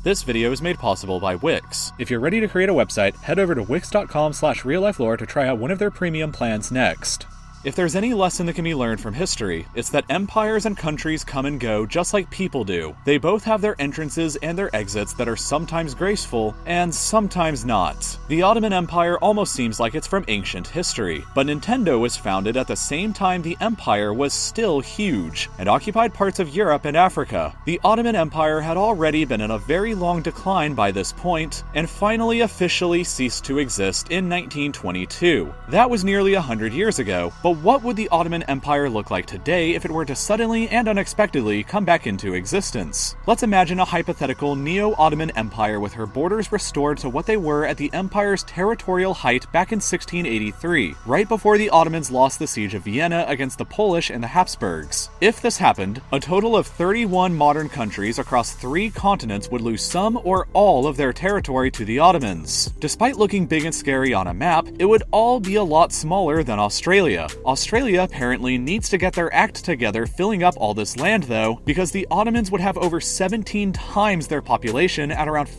This video is made possible by Wix. If you're ready to create a website, head over to wix.com/reallifelore to try out one of their premium plans next. If there's any lesson that can be learned from history, it's that empires and countries come and go just like people do. They both have their entrances and their exits that are sometimes graceful and sometimes not. The Ottoman Empire almost seems like it's from ancient history, but Nintendo was founded at the same time the empire was still huge and occupied parts of Europe and Africa. The Ottoman Empire had already been in a very long decline by this point and finally officially ceased to exist in 1922. That was nearly 100 years ago, but what would the Ottoman Empire look like today if it were to suddenly and unexpectedly come back into existence? Let's imagine a hypothetical Neo-Ottoman Empire with her borders restored to what they were at the empire's territorial height back in 1683, right before the Ottomans lost the siege of Vienna against the Polish and the Habsburgs. If this happened, a total of 31 modern countries across 3 continents would lose some or all of their territory to the Ottomans. Despite looking big and scary on a map, it would all be a lot smaller than Australia. Australia apparently needs to get their act together filling up all this land though, because the Ottomans would have over 17 times their population at around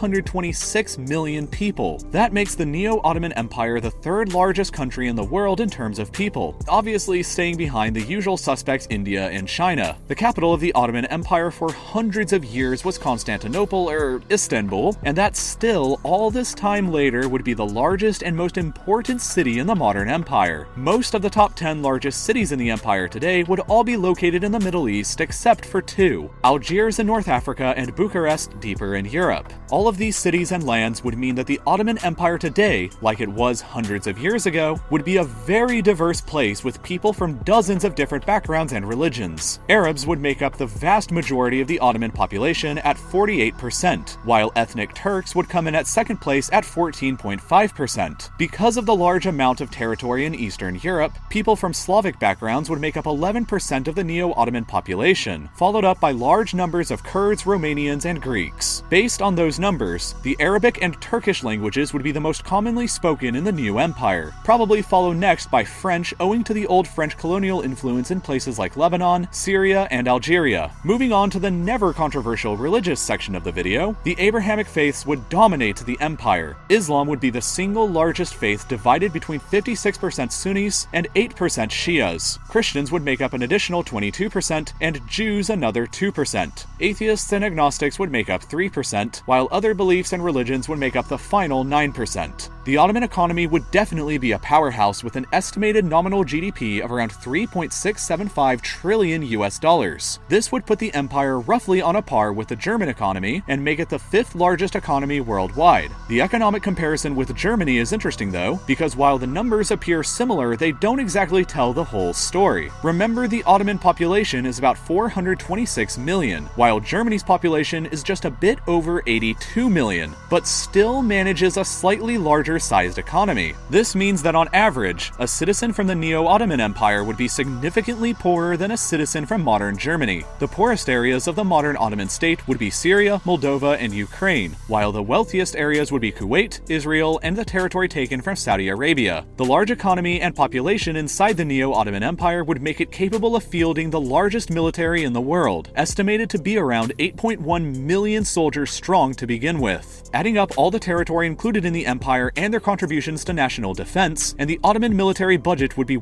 426 million people. That makes the Neo-Ottoman Empire the 3rd largest country in the world in terms of people, obviously staying behind the usual suspects India and China. The capital of the Ottoman Empire for hundreds of years was Constantinople, or Istanbul, and that still, all this time later, would be the largest and most important city in the modern empire. Most of the top 10 largest cities in the empire today would all be located in the Middle East except for 2, Algiers in North Africa and Bucharest deeper in Europe. All of these cities and lands would mean that the Ottoman Empire today, like it was hundreds of years ago, would be a very diverse place with people from dozens of different backgrounds and religions. Arabs would make up the vast majority of the Ottoman population at 48%, while ethnic Turks would come in at second place at 14.5%. Because of the large amount of territory in Eastern Europe, people from Slavic backgrounds would make up 11% of the Neo-Ottoman population, followed up by large numbers of Kurds, Romanians, and Greeks. Based on those numbers, the Arabic and Turkish languages would be the most commonly spoken in the new empire, probably followed next by French owing to the old French colonial influence in places like Lebanon, Syria, and Algeria. Moving on to the never controversial religious section of the video, the Abrahamic faiths would dominate the empire. Islam would be the single largest faith divided between 56% Sunnis and 8% Shias. Christians would make up an additional 22%, and Jews another 2%. Atheists and agnostics would make up 3%, while other beliefs and religions would make up the final 9%. The Ottoman economy would definitely be a powerhouse with an estimated nominal GDP of around 3.675 trillion US dollars. This would put the empire roughly on a par with the German economy and make it the 5th largest economy worldwide. The economic comparison with Germany is interesting though, because while the numbers appear similar, they don't exactly tell the whole story. Remember, the Ottoman population is about 426 million, while Germany's population is just a bit over 82 million, but still manages a slightly larger sized economy. This means that on average, a citizen from the Neo-Ottoman Empire would be significantly poorer than a citizen from modern Germany. The poorest areas of the modern Ottoman state would be Syria, Moldova, and Ukraine, while the wealthiest areas would be Kuwait, Israel, and the territory taken from Saudi Arabia. The large economy and population inside the Neo-Ottoman Empire would make it capable of fielding the largest military in the world, estimated to be around 8.1 million soldiers strong to begin with. Adding up all the territory included in the empire and their contributions to national defense, and the Ottoman military budget would be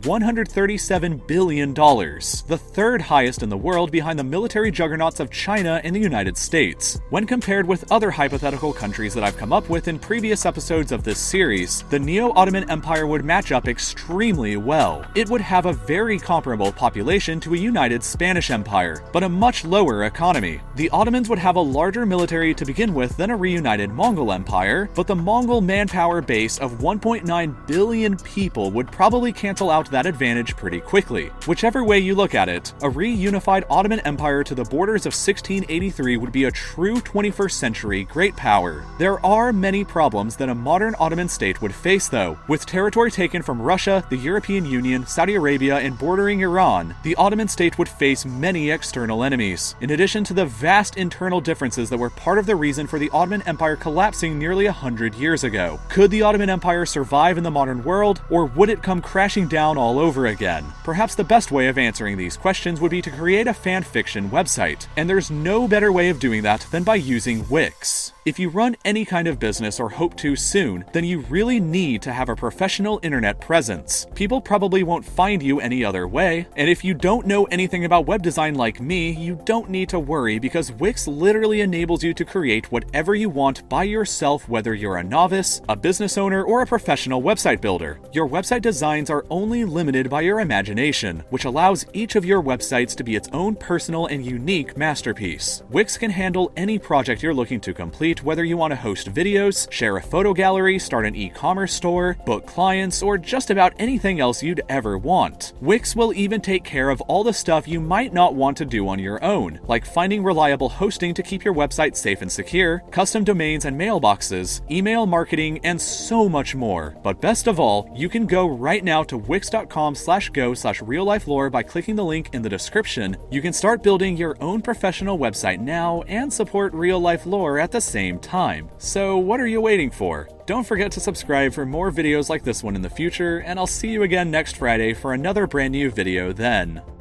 $137 billion, the 3rd highest in the world behind the military juggernauts of China and the United States. When compared with other hypothetical countries that I've come up with in previous episodes of this series, the Neo-Ottoman Empire would match up extremely well. It would have a very comparable population to a united Spanish Empire, but a much lower economy. The Ottomans would have a larger military to begin with than a reunited Mongol Empire, but the Mongol manpower base of 1.9 billion people would probably cancel out that advantage pretty quickly. Whichever way you look at it, a reunified Ottoman Empire to the borders of 1683 would be a true 21st century great power. There are many problems that a modern Ottoman state would face though. With territory taken from Russia, the European Union, Saudi Arabia, and bordering Iran, the Ottoman state would face many external enemies, in addition to the vast internal differences that were part of the reason for the Ottoman Empire collapsing nearly 100 years ago. Could the Ottoman Empire survive in the modern world, or would it come crashing down all over again? Perhaps the best way of answering these questions would be to create a fanfiction website, and there's no better way of doing that than by using Wix. If you run any kind of business or hope to soon, then you really need to have a professional internet presence. People probably won't find you any other way, and if you don't know anything about web design like me, you don't need to worry because Wix literally enables you to create whatever you want by yourself, whether you're a novice, a business owner, or a professional website builder. Your website designs are only limited by your imagination, which allows each of your websites to be its own personal and unique masterpiece. Wix can handle any project you're looking to complete, whether you want to host videos, share a photo gallery, start an e-commerce store, book clients, or just about anything else you'd ever want. Wix will even take care of all the stuff you might not want to do on your own, like finding reliable hosting to keep your website safe and secure, custom domains and mailboxes, email marketing, and so much more. But best of all, you can go right now to wix.com/go/reallifelore by clicking the link in the description. You can start building your own professional website now and support Real Life Lore at the same time. So what are you waiting for? Don't forget to subscribe for more videos like this one in the future, and I'll see you again next Friday for another brand new video then.